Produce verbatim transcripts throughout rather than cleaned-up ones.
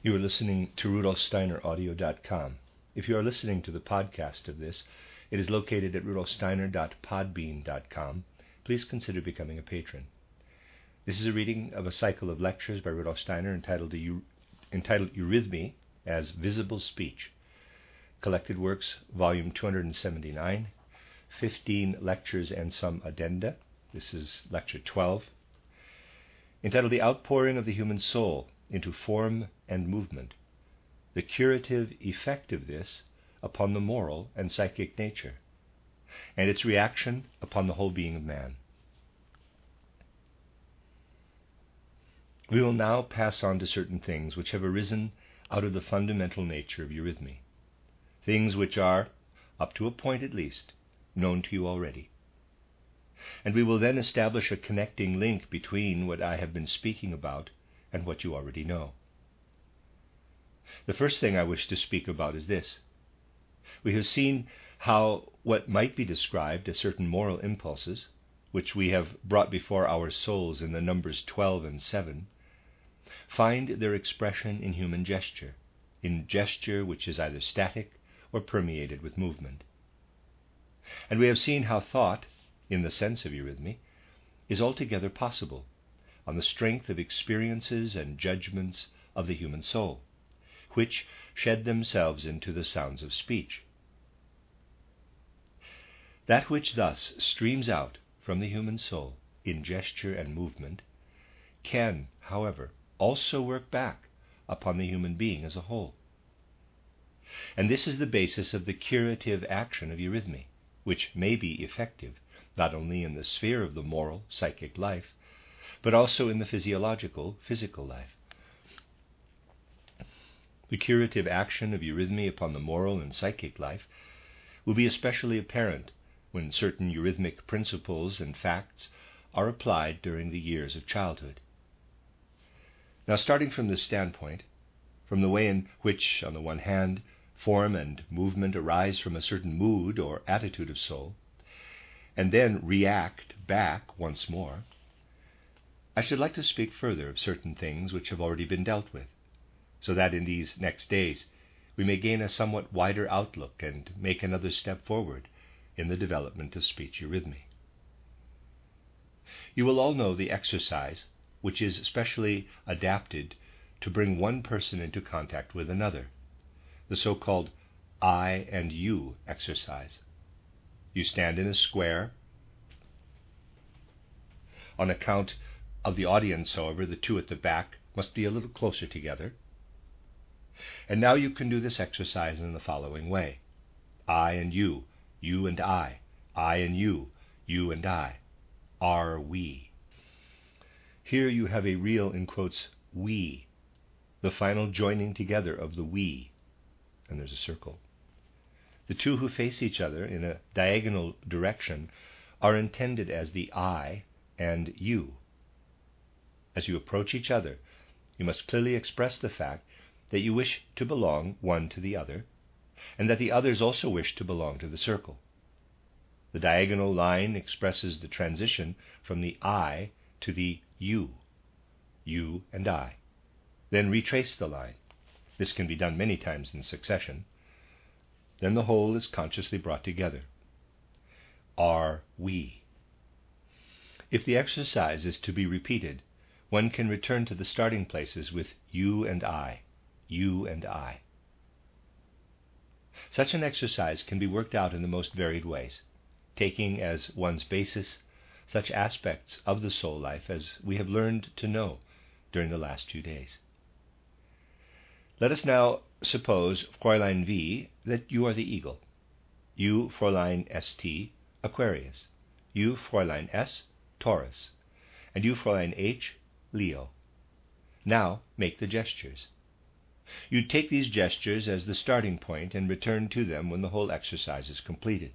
You are listening to Rudolf Steiner Audio dot com. If you are listening to the podcast of this, it is located at Rudolf Steiner dot podbean dot com. Please consider becoming a patron. This is a reading of a cycle of lectures by Rudolf Steiner entitled, to, entitled Eurythmy as Visible Speech. Collected Works, Volume two hundred seventy-nine, fifteen lectures and some addenda. This is Lecture twelve. Entitled The Outpouring of the Human Soul into Form and Movement, the curative effect of this upon the moral and psychic nature, and its reaction upon the whole being of man. We will now pass on to certain things which have arisen out of the fundamental nature of eurythmy, things which are, up to a point at least, known to you already. And we will then establish a connecting link between what I have been speaking about and what you already know. The first thing I wish to speak about is this. We have seen how what might be described as certain moral impulses, which we have brought before our souls in the numbers twelve and seven, find their expression in human gesture, in gesture which is either static or permeated with movement. And we have seen how thought, in the sense of eurythmy, is altogether possible on the strength of experiences and judgments of the human soul, which shed themselves into the sounds of speech. That which thus streams out from the human soul in gesture and movement can, however, also work back upon the human being as a whole. And this is the basis of the curative action of eurythmy, which may be effective not only in the sphere of the moral, psychic life, but also in the physiological, physical life. The curative action of eurythmy upon the moral and psychic life will be especially apparent when certain eurythmic principles and facts are applied during the years of childhood. Now, starting from this standpoint, from the way in which, on the one hand, form and movement arise from a certain mood or attitude of soul, and then react back once more, I should like to speak further of certain things which have already been dealt with, so that in these next days we may gain a somewhat wider outlook and make another step forward in the development of speech eurythmy. You will all know the exercise which is specially adapted to bring one person into contact with another, the so-called I and you exercise. You stand in a square. On account of the audience, however, the two at the back must be a little closer together. And now you can do this exercise in the following way. I and you, you and I, I and you, you and I, are we. Here you have a real, in quotes, we, the final joining together of the we, and there's a circle. The two who face each other in a diagonal direction are intended as the I and you. As you approach each other, you must clearly express the fact that you wish to belong one to the other, and that the others also wish to belong to the circle. The diagonal line expresses the transition from the I to the you, you and I. Then retrace the line. This can be done many times in succession. Then the whole is consciously brought together. Are we? If the exercise is to be repeated, one can return to the starting places with you and I, you and I. Such an exercise can be worked out in the most varied ways, taking as one's basis such aspects of the soul life as we have learned to know during the last few days. Let us now suppose, Fräulein V, that you are the eagle, you, Fräulein S T, Aquarius, you, Fräulein S, Taurus, and you, Fräulein H, Leo. Now make the gestures. You take these gestures as the starting point and return to them when the whole exercise is completed.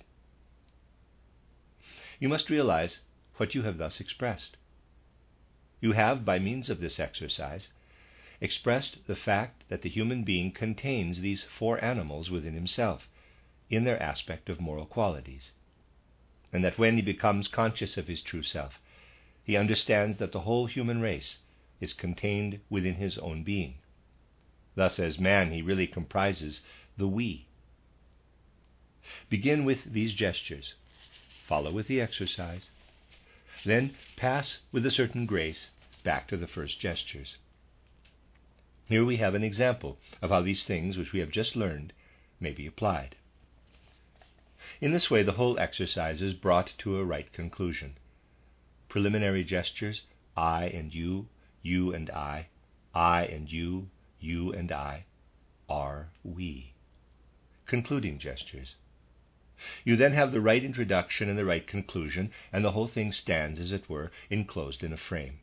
You must realize what you have thus expressed. You have, by means of this exercise, expressed the fact that the human being contains these four animals within himself, in their aspect of moral qualities, and that when he becomes conscious of his true self, he understands that the whole human race is contained within his own being. Thus, as man, he really comprises the we. Begin with these gestures. Follow with the exercise. Then pass with a certain grace back to the first gestures. Here we have an example of how these things which we have just learned may be applied. In this way, the whole exercise is brought to a right conclusion. Preliminary gestures, I and you, you and I, I and you, you and I, are we. Concluding gestures. You then have the right introduction and the right conclusion, and the whole thing stands, as it were, enclosed in a frame.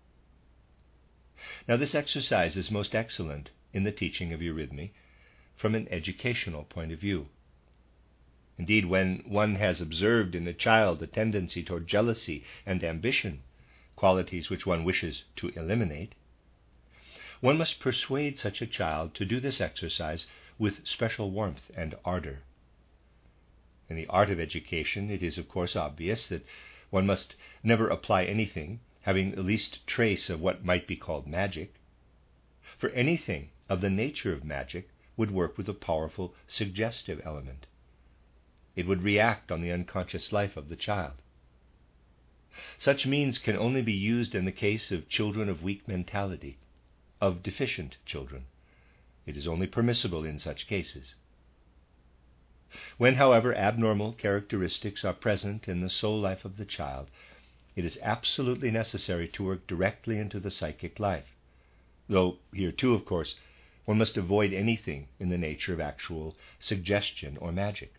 Now, this exercise is most excellent in the teaching of eurythmy from an educational point of view. Indeed, when one has observed in a child a tendency toward jealousy and ambition, qualities which one wishes to eliminate, one must persuade such a child to do this exercise with special warmth and ardor. In the art of education, it is of course obvious that one must never apply anything having the least trace of what might be called magic, for anything of the nature of magic would work with a powerful suggestive element. It would react on the unconscious life of the child. Such means can only be used in the case of children of weak mentality, of deficient children. It is only permissible in such cases. When, however, abnormal characteristics are present in the soul life of the child, it is absolutely necessary to work directly into the psychic life, though here too, of course, one must avoid anything in the nature of actual suggestion or magic.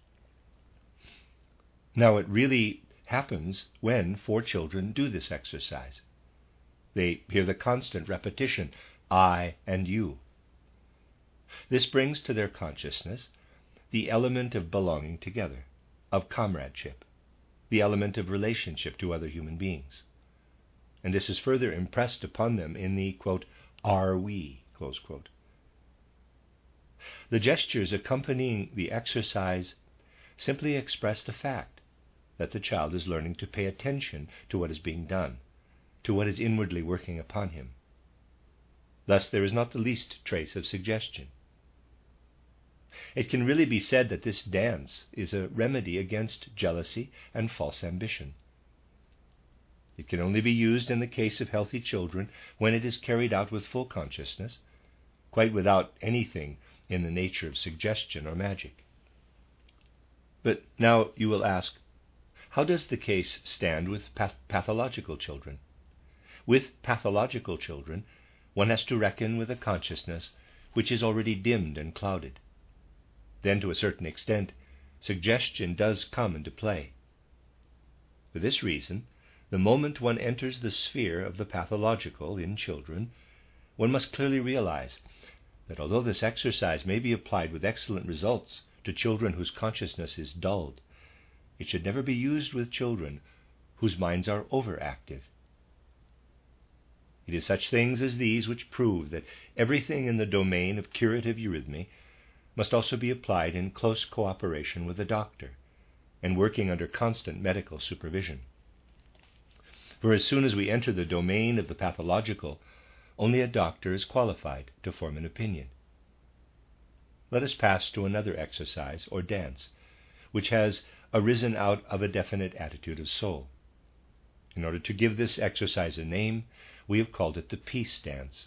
Now, it really happens when four children do this exercise. They hear the constant repetition, I and you. This brings to their consciousness the element of belonging together, of comradeship, the element of relationship to other human beings. And this is further impressed upon them in the, quote, are we, close quote. The gestures accompanying the exercise simply express the fact that the child is learning to pay attention to what is being done, to what is inwardly working upon him. Thus, there is not the least trace of suggestion. It can really be said that this dance is a remedy against jealousy and false ambition. It can only be used in the case of healthy children when it is carried out with full consciousness, quite without anything in the nature of suggestion or magic. But now you will ask, how does the case stand with path- pathological children? With pathological children, one has to reckon with a consciousness which is already dimmed and clouded. Then, to a certain extent, suggestion does come into play. For this reason, the moment one enters the sphere of the pathological in children, one must clearly realize that although this exercise may be applied with excellent results to children whose consciousness is dulled, it should never be used with children whose minds are overactive. It is such things as these which prove that everything in the domain of curative eurythmy must also be applied in close cooperation with a doctor and working under constant medical supervision. For as soon as we enter the domain of the pathological, only a doctor is qualified to form an opinion. Let us pass to another exercise or dance, which has arisen out of a definite attitude of soul. In order to give this exercise a name, we have called it the peace dance.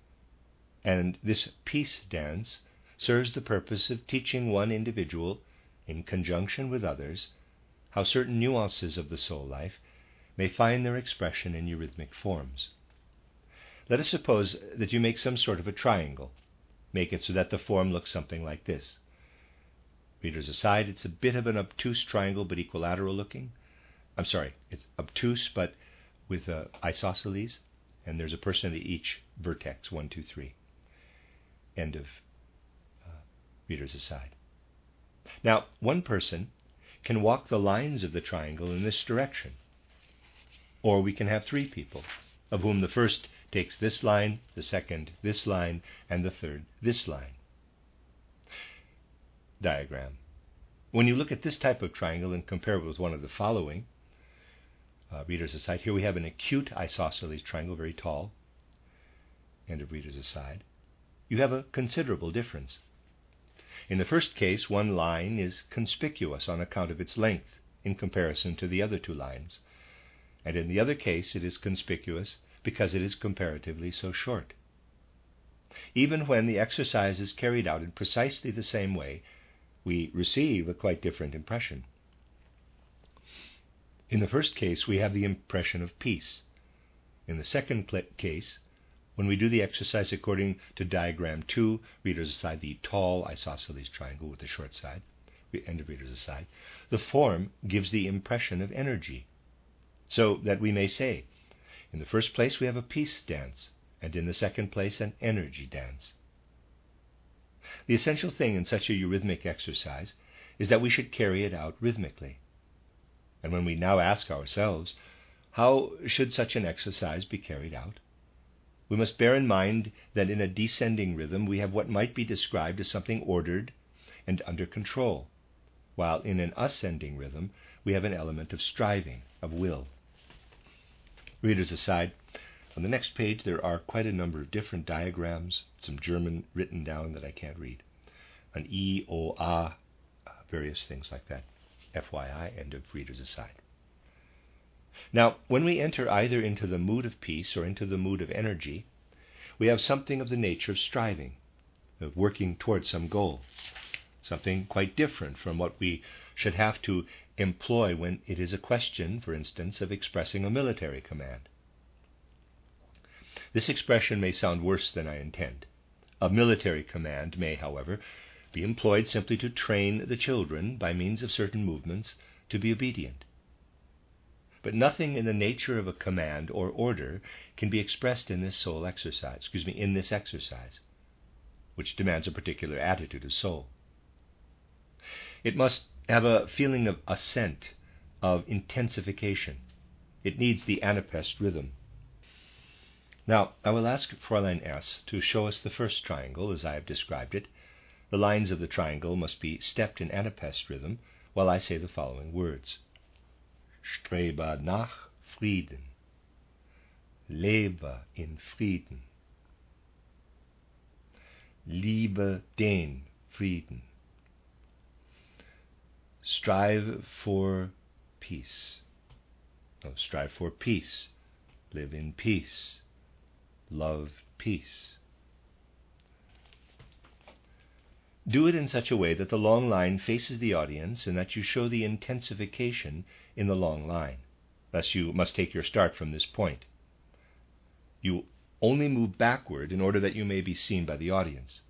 And this peace dance serves the purpose of teaching one individual, in conjunction with others, how certain nuances of the soul life may find their expression in eurythmic forms. Let us suppose that you make some sort of a triangle. Make it so that the form looks something like this. Readers aside, it's a bit of an obtuse triangle, but equilateral looking. I'm sorry, it's obtuse, but with uh, isosceles, and there's a person at each vertex, one, two, three. End of uh, readers aside. Now, one person can walk the lines of the triangle in this direction. Or we can have three people, of whom the first takes this line, the second this line, and the third this line. Diagram. When you look at this type of triangle and compare it with one of the following, uh, readers aside, here we have an acute isosceles triangle, very tall. End of readers aside. you have a considerable difference. In the first case, one line is conspicuous on account of its length in comparison to the other two lines, and in the other case it is conspicuous because it is comparatively so short. Even when the exercise is carried out in precisely the same way, we receive a quite different impression. In the first case, we have the impression of peace. In the second case, when we do the exercise according to diagram two, readers aside, the tall isosceles triangle with the short side, end of readers aside, the form gives the impression of energy. So that we may say, in the first place we have a peace dance, and in the second place an energy dance. The essential thing in such a eurythmic exercise is that we should carry it out rhythmically. And when we now ask ourselves, how should such an exercise be carried out? We must bear in mind that in a descending rhythm we have what might be described as something ordered and under control, while in an ascending rhythm we have an element of striving, of will. Readers aside, on the next page there are quite a number of different diagrams, some German written down that I can't read, an E, O, A, various things like that. F Y I, end of readers aside. Now, when we enter either into the mood of peace or into the mood of energy, we have something of the nature of striving, of working towards some goal, something quite different from what we should have to employ when it is a question, for instance, of expressing a military command. This expression may sound worse than I intend. A military command may, however, be employed simply to train the children, by means of certain movements, to be obedient. But nothing in the nature of a command or order can be expressed in this soul exercise, excuse me, in this exercise, which demands a particular attitude of soul. It must have a feeling of ascent, of intensification. It needs the Anapest rhythm. Now, I will ask Fräulein S. to show us the first triangle, as I have described it. The lines of the triangle must be stepped in Anapest rhythm, while I say the following words. Strebe nach Frieden. Lebe in Frieden. Liebe den Frieden. Strive for peace. No, strive for peace. Live in peace. Love peace. Do it in such a way that the long line faces the audience and that you show the intensification in the long line. Thus you must take your start from this point. You only move backward in order that you may be seen by the audience.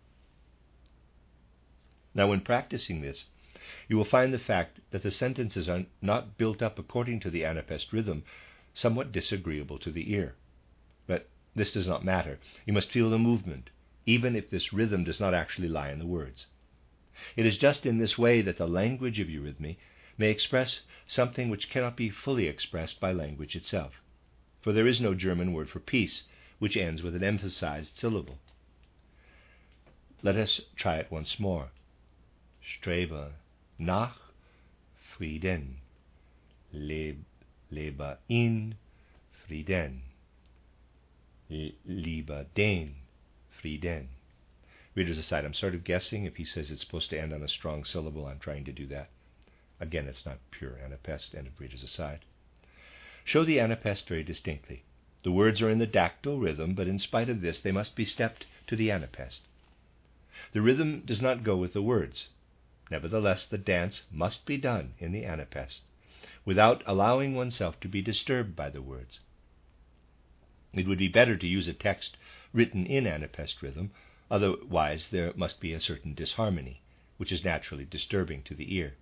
Now, when practicing this, you will find the fact that the sentences are not built up according to the Anapest rhythm somewhat disagreeable to the ear. But this does not matter. You must feel the movement, even if this rhythm does not actually lie in the words. It is just in this way that the language of eurythmy may express something which cannot be fully expressed by language itself. For there is no German word for peace which ends with an emphasized syllable. Let us try it once more. Strebe nach Frieden. Leb, lebe in Frieden. Liebe den Frieden. Readers aside, I'm sort of guessing if he says it's supposed to end on a strong syllable. I'm trying to do that. Again, it's not pure Anapest, end of readers aside. Show the Anapest very distinctly. The words are in the dactyl rhythm, but in spite of this, they must be stepped to the Anapest. The rhythm does not go with the words. Nevertheless, the dance must be done in the Anapest, without allowing oneself to be disturbed by the words. It would be better to use a text written in Anapest rhythm, otherwise there must be a certain disharmony, which is naturally disturbing to the ear.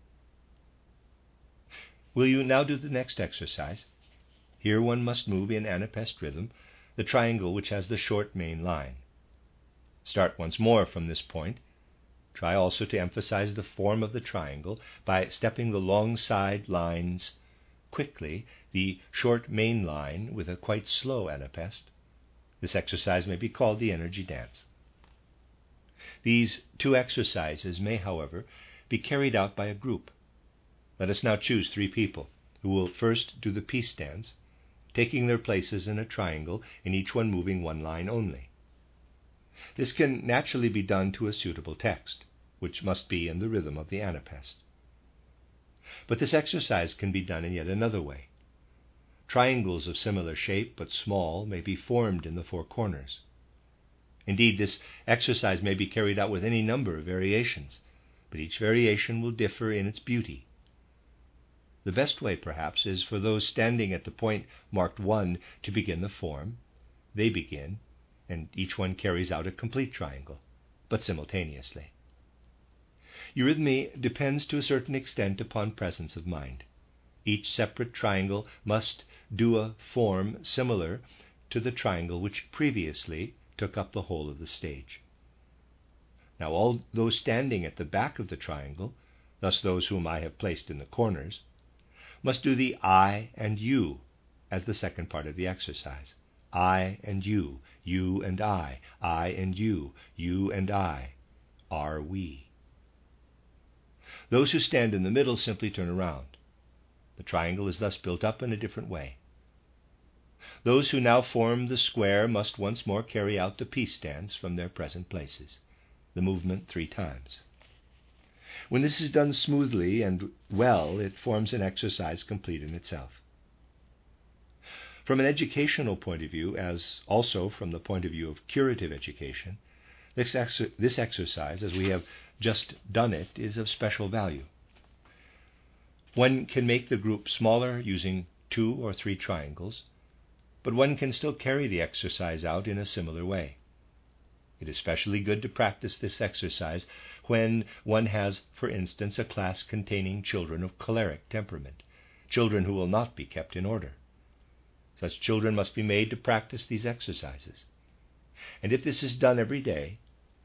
Will you now do the next exercise? Here one must move in Anapest rhythm the triangle which has the short main line. Start once more from this point. Try also to emphasize the form of the triangle by stepping the long side lines quickly, the short main line with a quite slow Anapest. This exercise may be called the energy dance. These two exercises may, however, be carried out by a group. Let us now choose three people who will first do the peace dance, taking their places in a triangle and each one moving one line only. This can naturally be done to a suitable text, which must be in the rhythm of the Anapest. But this exercise can be done in yet another way. Triangles of similar shape but small may be formed in the four corners. Indeed, this exercise may be carried out with any number of variations, but each variation will differ in its beauty. The best way, perhaps, is for those standing at the point marked one to begin the form. They begin, and each one carries out a complete triangle, but simultaneously. Eurythmy depends to a certain extent upon presence of mind. Each separate triangle must do a form similar to the triangle which previously took up the whole of the stage. Now all those standing at the back of the triangle, thus those whom I have placed in the corners, must do the I and you as the second part of the exercise. I and you, you and I, I and you, you and I, are we. Those who stand in the middle simply turn around. The triangle is thus built up in a different way. Those who now form the square must once more carry out the peace dance from their present places, the movement three times. When this is done smoothly and well, it forms an exercise complete in itself. From an educational point of view, as also from the point of view of curative education, this, ex- this exercise, as we have just done it, is of special value. One can make the group smaller using two or three triangles, but one can still carry the exercise out in a similar way. It is especially good to practice this exercise when one has, for instance, a class containing children of choleric temperament, children who will not be kept in order. Such children must be made to practice these exercises. And if this is done every day,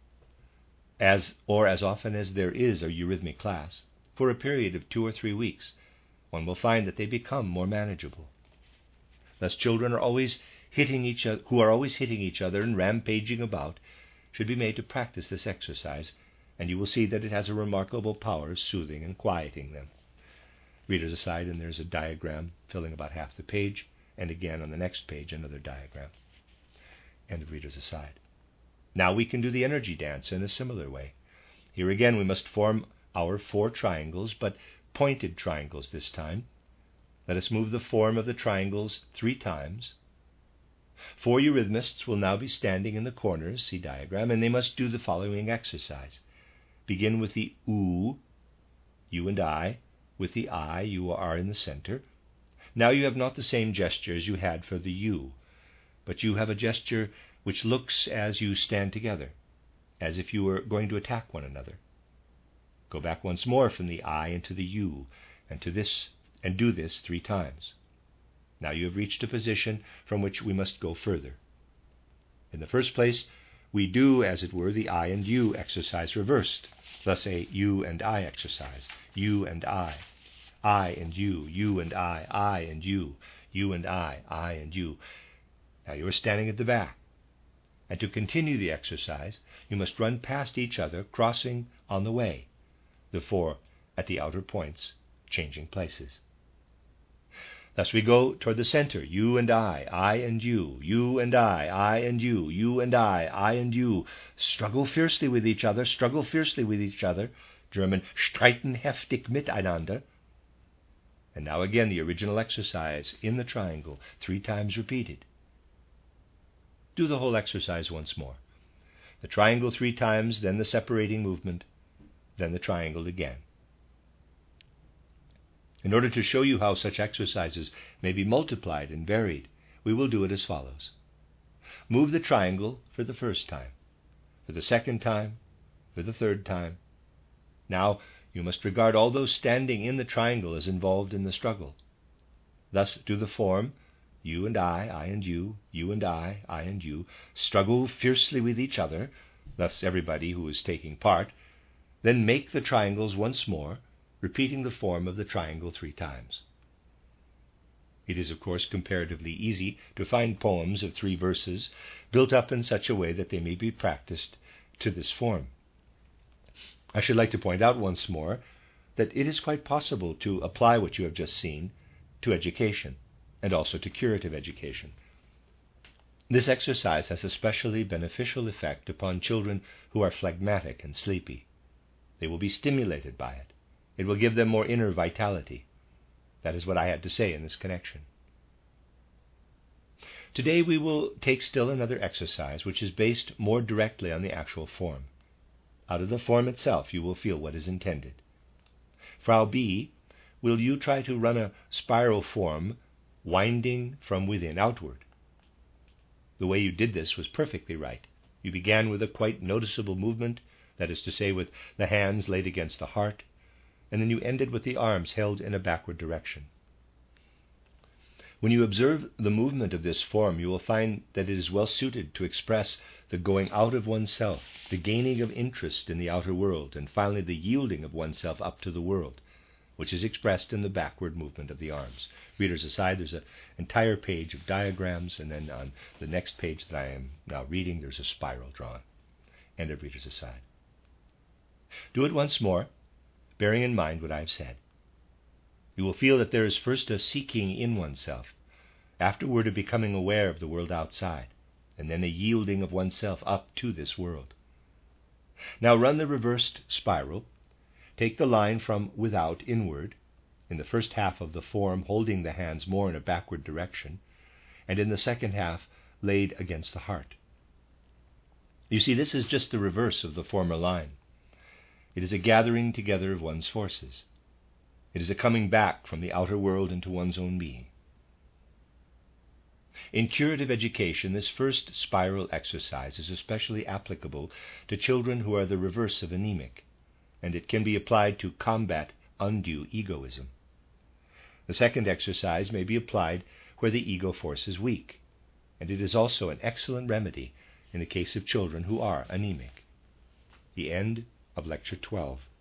as or as often as there is a eurythmic class, for a period of two or three weeks, one will find that they become more manageable. Thus children are always hitting each other, who are always hitting each other and rampaging about, should be made to practice this exercise, and you will see that it has a remarkable power of soothing and quieting them. Readers aside, and there's a diagram filling about half the page, and again on the next page another diagram. End of readers aside. Now we can do the energy dance in a similar way. Here again we must form our four triangles, but pointed triangles this time. Let us move the form of the triangles three times. Four eurythmists will now be standing in the corners, see diagram, and they must do the following exercise. Begin with the oo, you and I. With the I, you are in the center. Now you have not the same gesture as you had for the you, but you have a gesture which looks as you stand together, as if you were going to attack one another. Go back once more from the I into the you, and to this, and do this three times. Now you have reached a position from which we must go further. In the first place, we do, as it were, the I and you exercise reversed, thus a you and I exercise, you and I, I and you, you and I, I and you, you and I, I and you. Now you are standing at the back. And to continue the exercise, you must run past each other, crossing on the way, the four at the outer points, changing places. Thus we go toward the center, you and I, I and you, you and I, I and you, you and I, I and you. Struggle fiercely with each other, struggle fiercely with each other. German, streiten heftig miteinander. And now again the original exercise in the triangle, three times repeated. Do the whole exercise once more. The triangle three times, then the separating movement, then the triangle again. In order to show you how such exercises may be multiplied and varied, we will do it as follows. Move the triangle for the first time, for the second time, for the third time. Now you must regard all those standing in the triangle as involved in the struggle. Thus do the form, you and I, I and you, you and I, I and you, struggle fiercely with each other, thus everybody who is taking part. Then make the triangles once more, repeating the form of the triangle three times. It is, of course, comparatively easy to find poems of three verses built up in such a way that they may be practiced to this form. I should like to point out once more that it is quite possible to apply what you have just seen to education, and also to curative education. This exercise has a specially beneficial effect upon children who are phlegmatic and sleepy. They will be stimulated by it. It will give them more inner vitality. That is what I had to say in this connection. Today we will take still another exercise which is based more directly on the actual form. Out of the form itself you will feel what is intended. Frau B, will you try to run a spiral form winding from within outward? The way you did this was perfectly right. You began with a quite noticeable movement, that is to say, with the hands laid against the heart, and then you ended with the arms held in a backward direction. When you observe the movement of this form, you will find that it is well suited to express the going out of oneself, the gaining of interest in the outer world, and finally the yielding of oneself up to the world, which is expressed in the backward movement of the arms. Readers aside, there's an entire page of diagrams, and then on the next page that I am now reading, there's a spiral drawn. End of readers aside. Do it once more, bearing in mind what I have said. You will feel that there is first a seeking in oneself, afterward a becoming aware of the world outside, and then a yielding of oneself up to this world. Now run the reversed spiral. Take the line from without inward, in the first half of the form holding the hands more in a backward direction, and in the second half laid against the heart. You see, this is just the reverse of the former line. It is a gathering together of one's forces. It is a coming back from the outer world into one's own being. In curative education, this first spiral exercise is especially applicable to children who are the reverse of anemic, and it can be applied to combat undue egoism. The second exercise may be applied where the ego force is weak, and it is also an excellent remedy in the case of children who are anemic. The end of Lecture twelve.